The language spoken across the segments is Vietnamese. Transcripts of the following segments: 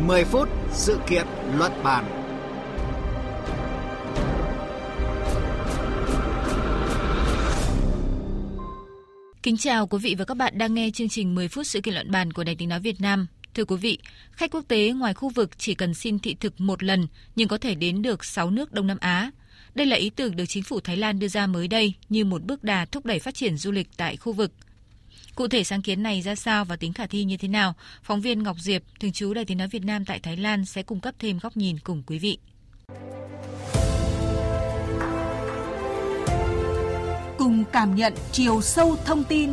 10 phút sự kiện luận bàn. Kính chào quý vị và các bạn đang nghe chương trình 10 phút sự kiện luận bàn của Đài Tiếng nói Việt Nam. Thưa quý vị, khách quốc tế ngoài khu vực chỉ cần xin thị thực một lần nhưng có thể đến được 6 nước Đông Nam Á. Đây là ý tưởng được chính phủ Thái Lan đưa ra mới đây như một bước đà thúc đẩy phát triển du lịch tại khu vực. Cụ thể sáng kiến này ra sao và tính khả thi như thế nào? Phóng viên Ngọc Diệp, thường trú Đài Tiếng nói Việt Nam tại Thái Lan sẽ cung cấp thêm góc nhìn cùng quý vị. Cùng cảm nhận chiều sâu thông tin.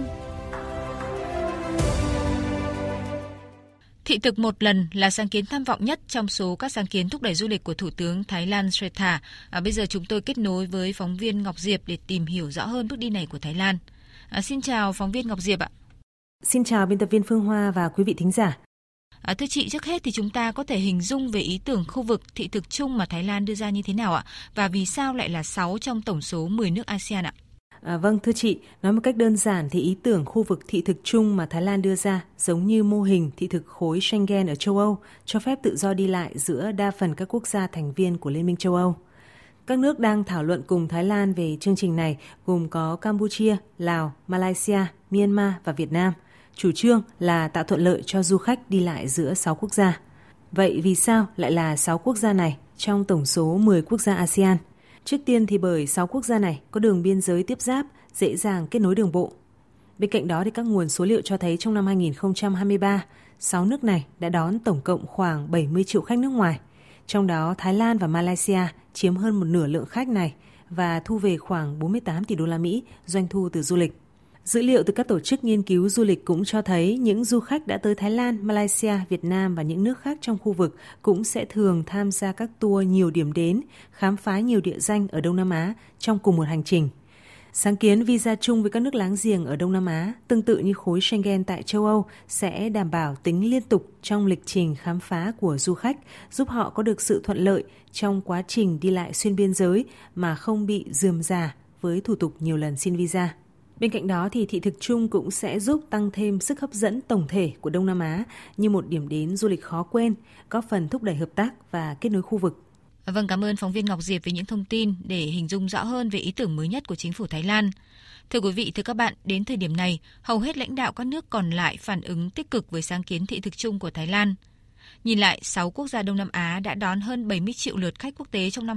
Thị thực một lần là sáng kiến tham vọng nhất trong số các sáng kiến thúc đẩy du lịch của Thủ tướng Thái Lan Srettha. Bây giờ chúng tôi kết nối với phóng viên Ngọc Diệp để tìm hiểu rõ hơn bước đi này của Thái Lan. Xin chào phóng viên Ngọc Diệp ạ. Xin chào biên tập viên Phương Hoa và quý vị thính giả. Thưa chị, trước hết thì chúng ta có thể hình dung về ý tưởng khu vực thị thực chung mà Thái Lan đưa ra như thế nào ạ? Và vì sao lại là 6 trong tổng số 10 nước ASEAN ạ? Vâng, thưa chị, nói một cách đơn giản thì ý tưởng khu vực thị thực chung mà Thái Lan đưa ra giống như mô hình thị thực khối Schengen ở châu Âu, cho phép tự do đi lại giữa đa phần các quốc gia thành viên của Liên minh châu Âu. Các nước đang thảo luận cùng Thái Lan về chương trình này gồm có Campuchia, Lào, Malaysia, Myanmar và Việt Nam. Chủ trương là tạo thuận lợi cho du khách đi lại giữa 6 quốc gia. Vậy vì sao lại là 6 quốc gia này trong tổng số 10 quốc gia ASEAN? Trước tiên thì bởi 6 quốc gia này có đường biên giới tiếp giáp, dễ dàng kết nối đường bộ. Bên cạnh đó thì các nguồn số liệu cho thấy trong năm 2023, 6 nước này đã đón tổng cộng khoảng 70 triệu khách nước ngoài. Trong đó Thái Lan và Malaysia chiếm hơn một nửa lượng khách này và thu về khoảng 48 tỷ đô la Mỹ doanh thu từ du lịch. Dữ liệu từ các tổ chức nghiên cứu du lịch cũng cho thấy những du khách đã tới Thái Lan, Malaysia, Việt Nam và những nước khác trong khu vực cũng sẽ thường tham gia các tour nhiều điểm đến, khám phá nhiều địa danh ở Đông Nam Á trong cùng một hành trình. Sáng kiến visa chung với các nước láng giềng ở Đông Nam Á, tương tự như khối Schengen tại châu Âu, sẽ đảm bảo tính liên tục trong lịch trình khám phá của du khách, giúp họ có được sự thuận lợi trong quá trình đi lại xuyên biên giới mà không bị rườm rà với thủ tục nhiều lần xin visa. Bên cạnh đó thì thị thực chung cũng sẽ giúp tăng thêm sức hấp dẫn tổng thể của Đông Nam Á như một điểm đến du lịch khó quên, góp phần thúc đẩy hợp tác và kết nối khu vực. Vâng, cảm ơn phóng viên Ngọc Diệp với những thông tin để hình dung rõ hơn về ý tưởng mới nhất của chính phủ Thái Lan. Thưa quý vị, thưa các bạn, đến thời điểm này, hầu hết lãnh đạo các nước còn lại phản ứng tích cực với sáng kiến thị thực chung của Thái Lan. Nhìn lại, 6 quốc gia Đông Nam Á đã đón hơn 70 triệu lượt khách quốc tế trong năm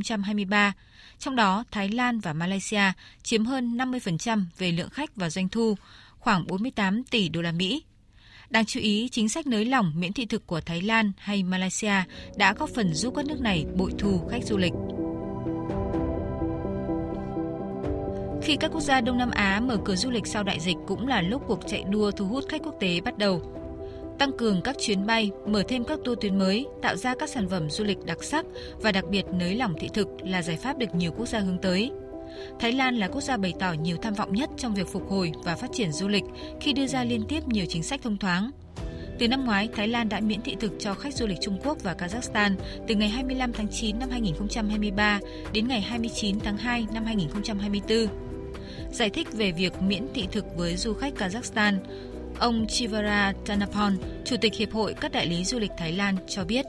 2023. Trong đó, Thái Lan và Malaysia chiếm hơn 50% về lượng khách và doanh thu, khoảng 48 tỷ đô la Mỹ. Đáng chú ý, chính sách nới lỏng miễn thị thực của Thái Lan hay Malaysia đã góp phần giúp các nước này bội thu khách du lịch. Khi các quốc gia Đông Nam Á mở cửa du lịch sau đại dịch cũng là lúc cuộc chạy đua thu hút khách quốc tế bắt đầu. Tăng cường các chuyến bay, mở thêm các tour tuyến mới, tạo ra các sản phẩm du lịch đặc sắc và đặc biệt nới lỏng thị thực là giải pháp được nhiều quốc gia hướng tới. Thái Lan là quốc gia bày tỏ nhiều tham vọng nhất trong việc phục hồi và phát triển du lịch khi đưa ra liên tiếp nhiều chính sách thông thoáng. Từ năm ngoái, Thái Lan đã miễn thị thực cho khách du lịch Trung Quốc và Kazakhstan từ ngày 25 tháng 9 năm 2023 đến ngày 29 tháng 2 năm 2024. Giải thích về việc miễn thị thực với du khách Kazakhstan, ông Chivara Tanapon, Chủ tịch Hiệp hội các đại lý du lịch Thái Lan cho biết.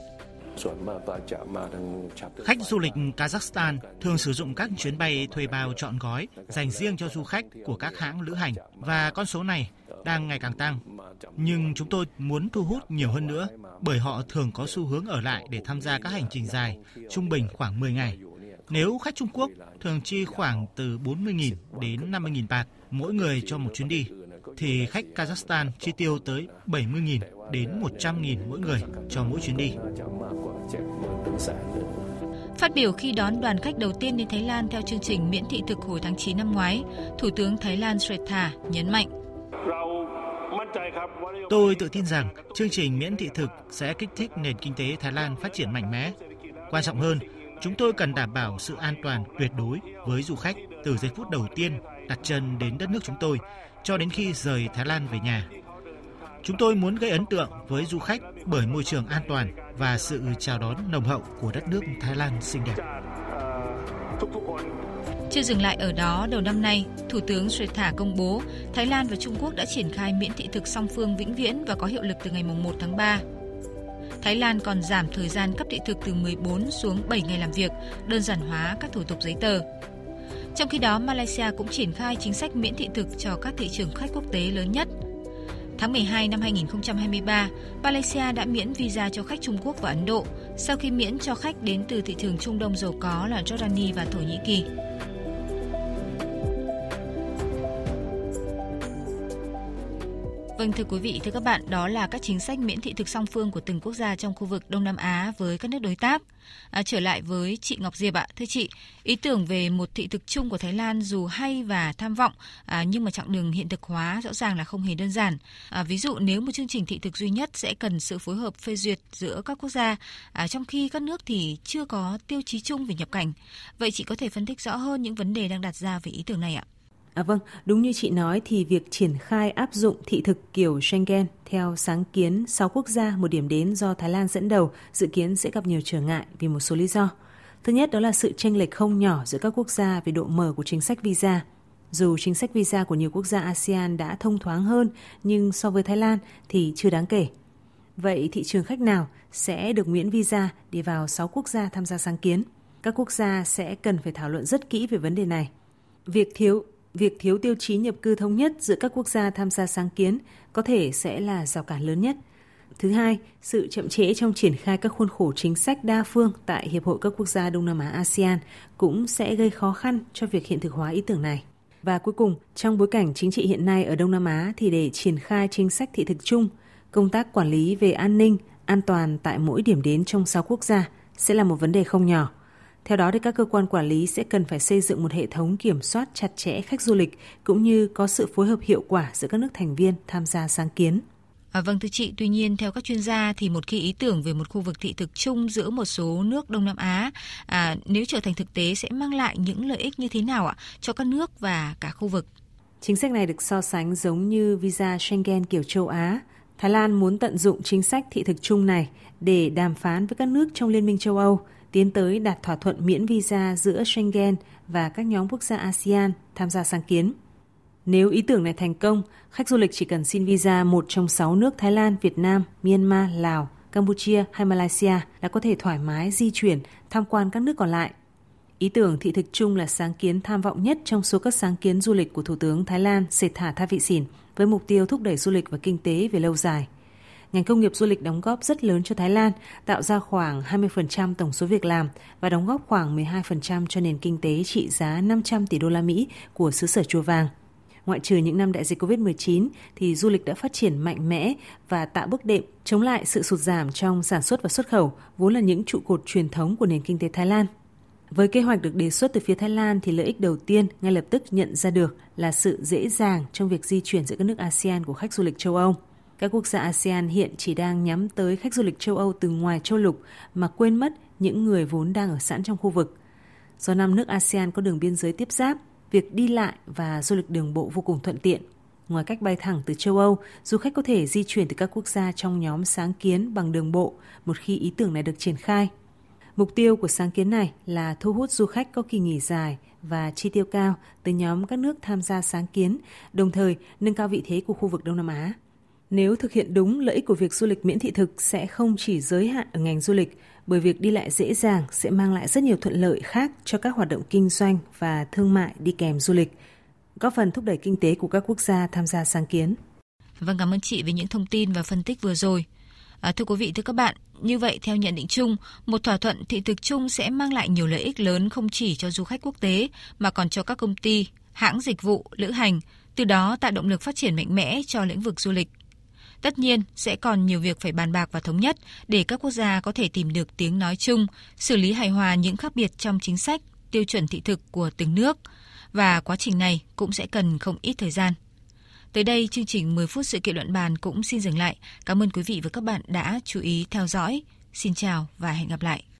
Khách du lịch Kazakhstan thường sử dụng các chuyến bay thuê bao trọn gói dành riêng cho du khách của các hãng lữ hành và con số này đang ngày càng tăng. Nhưng chúng tôi muốn thu hút nhiều hơn nữa bởi họ thường có xu hướng ở lại để tham gia các hành trình dài, trung bình khoảng 10 ngày. Nếu khách Trung Quốc thường chi khoảng từ 40.000 đến 50.000 baht mỗi người cho một chuyến đi, thì khách Kazakhstan chi tiêu tới 70.000 đến 100.000 mỗi người cho mỗi chuyến đi. Phát biểu khi đón đoàn khách đầu tiên đến Thái Lan theo chương trình miễn thị thực hồi tháng 9 năm ngoái, Thủ tướng Thái Lan Srettha nhấn mạnh. Tôi tự tin rằng chương trình miễn thị thực sẽ kích thích nền kinh tế Thái Lan phát triển mạnh mẽ. Quan trọng hơn, chúng tôi cần đảm bảo sự an toàn tuyệt đối với du khách từ giây phút đầu tiên đặt chân đến đất nước chúng tôi cho đến khi rời Thái Lan về nhà. Chúng tôi muốn gây ấn tượng với du khách bởi môi trường an toàn và sự chào đón nồng hậu của đất nước Thái Lan xinh đẹp. Chưa dừng lại ở đó, đầu năm nay, Thủ tướng Srettha công bố Thái Lan và Trung Quốc đã triển khai miễn thị thực song phương vĩnh viễn và có hiệu lực từ ngày 1 tháng 3. Thái Lan còn giảm thời gian cấp thị thực từ 14 xuống 7 ngày làm việc, đơn giản hóa các thủ tục giấy tờ. Trong khi đó, Malaysia cũng triển khai chính sách miễn thị thực cho các thị trường khách quốc tế lớn nhất. Tháng 12 năm 2023, Malaysia đã miễn visa cho khách Trung Quốc và Ấn Độ, sau khi miễn cho khách đến từ thị trường Trung Đông giàu có là Jordani và Thổ Nhĩ Kỳ. Vâng, thưa quý vị, thưa các bạn, đó là các chính sách miễn thị thực song phương của từng quốc gia trong khu vực Đông Nam Á với các nước đối tác. Trở lại với chị Ngọc Diệp ạ, thưa chị, ý tưởng về một thị thực chung của Thái Lan dù hay và tham vọng, nhưng mà chặng đường hiện thực hóa rõ ràng là không hề đơn giản. Ví dụ nếu một chương trình thị thực duy nhất sẽ cần sự phối hợp phê duyệt giữa các quốc gia, trong khi các nước thì chưa có tiêu chí chung về nhập cảnh. Vậy chị có thể phân tích rõ hơn những vấn đề đang đặt ra về ý tưởng này ạ? Vâng, đúng như chị nói thì việc triển khai áp dụng thị thực kiểu Schengen theo sáng kiến 6 quốc gia một điểm đến do Thái Lan dẫn đầu dự kiến sẽ gặp nhiều trở ngại vì một số lý do. Thứ nhất đó là sự chênh lệch không nhỏ giữa các quốc gia về độ mở của chính sách visa. Dù chính sách visa của nhiều quốc gia ASEAN đã thông thoáng hơn nhưng so với Thái Lan thì chưa đáng kể. Vậy thị trường khách nào sẽ được miễn visa đi vào 6 quốc gia tham gia sáng kiến? Các quốc gia sẽ cần phải thảo luận rất kỹ về vấn đề này. Việc thiếu tiêu chí nhập cư thống nhất giữa các quốc gia tham gia sáng kiến có thể sẽ là rào cản lớn nhất. Thứ hai, sự chậm trễ trong triển khai các khuôn khổ chính sách đa phương tại Hiệp hội các quốc gia Đông Nam Á ASEAN cũng sẽ gây khó khăn cho việc hiện thực hóa ý tưởng này. Và cuối cùng, trong bối cảnh chính trị hiện nay ở Đông Nam Á thì để triển khai chính sách thị thực chung, công tác quản lý về an ninh, an toàn tại mỗi điểm đến trong 6 quốc gia sẽ là một vấn đề không nhỏ. Theo đó, thì các cơ quan quản lý sẽ cần phải xây dựng một hệ thống kiểm soát chặt chẽ khách du lịch cũng như có sự phối hợp hiệu quả giữa các nước thành viên tham gia sáng kiến. Vâng thưa chị, tuy nhiên theo các chuyên gia thì một khi ý tưởng về một khu vực thị thực chung giữa một số nước Đông Nam Á nếu trở thành thực tế sẽ mang lại những lợi ích như thế nào ạ cho các nước và cả khu vực? Chính sách này được so sánh giống như visa Schengen kiểu châu Á. Thái Lan muốn tận dụng chính sách thị thực chung này để đàm phán với các nước trong Liên minh châu Âu tiến tới đạt thỏa thuận miễn visa giữa Schengen và các nhóm quốc gia ASEAN tham gia sáng kiến. Nếu ý tưởng này thành công, khách du lịch chỉ cần xin visa một trong 6 nước Thái Lan, Việt Nam, Myanmar, Lào, Campuchia hay Malaysia là có thể thoải mái di chuyển, tham quan các nước còn lại. Ý tưởng thị thực chung là sáng kiến tham vọng nhất trong số các sáng kiến du lịch của Thủ tướng Thái Lan Sethar Thavisin với mục tiêu thúc đẩy du lịch và kinh tế về lâu dài. Ngành công nghiệp du lịch đóng góp rất lớn cho Thái Lan, tạo ra khoảng 20% tổng số việc làm và đóng góp khoảng 12% cho nền kinh tế trị giá 500 tỷ đô la Mỹ của xứ sở Chùa Vàng. Ngoại trừ những năm đại dịch Covid-19 thì du lịch đã phát triển mạnh mẽ và tạo bước đệm chống lại sự sụt giảm trong sản xuất và xuất khẩu, vốn là những trụ cột truyền thống của nền kinh tế Thái Lan. Với kế hoạch được đề xuất từ phía Thái Lan thì lợi ích đầu tiên ngay lập tức nhận ra được là sự dễ dàng trong việc di chuyển giữa các nước ASEAN của khách du lịch châu Âu. Các quốc gia ASEAN hiện chỉ đang nhắm tới khách du lịch châu Âu từ ngoài châu lục mà quên mất những người vốn đang ở sẵn trong khu vực. Do 5 nước ASEAN có đường biên giới tiếp giáp, việc đi lại và du lịch đường bộ vô cùng thuận tiện. Ngoài cách bay thẳng từ châu Âu, du khách có thể di chuyển từ các quốc gia trong nhóm sáng kiến bằng đường bộ một khi ý tưởng này được triển khai. Mục tiêu của sáng kiến này là thu hút du khách có kỳ nghỉ dài và chi tiêu cao từ nhóm các nước tham gia sáng kiến, đồng thời nâng cao vị thế của khu vực Đông Nam Á. Nếu thực hiện đúng, lợi ích của việc du lịch miễn thị thực sẽ không chỉ giới hạn ở ngành du lịch, bởi việc đi lại dễ dàng sẽ mang lại rất nhiều thuận lợi khác cho các hoạt động kinh doanh và thương mại đi kèm du lịch, góp phần thúc đẩy kinh tế của các quốc gia tham gia sáng kiến. Vâng, cảm ơn chị về những thông tin và phân tích vừa rồi. Thưa quý vị, thưa các bạn, như vậy theo nhận định chung, một thỏa thuận thị thực chung sẽ mang lại nhiều lợi ích lớn không chỉ cho du khách quốc tế mà còn cho các công ty, hãng dịch vụ, lữ hành, từ đó tạo động lực phát triển mạnh mẽ cho lĩnh vực du lịch. Tất nhiên, sẽ còn nhiều việc phải bàn bạc và thống nhất để các quốc gia có thể tìm được tiếng nói chung, xử lý hài hòa những khác biệt trong chính sách, tiêu chuẩn thị thực của từng nước. Và quá trình này cũng sẽ cần không ít thời gian. Tới đây, chương trình 10 phút sự kiện luận bàn cũng xin dừng lại. Cảm ơn quý vị và các bạn đã chú ý theo dõi. Xin chào và hẹn gặp lại.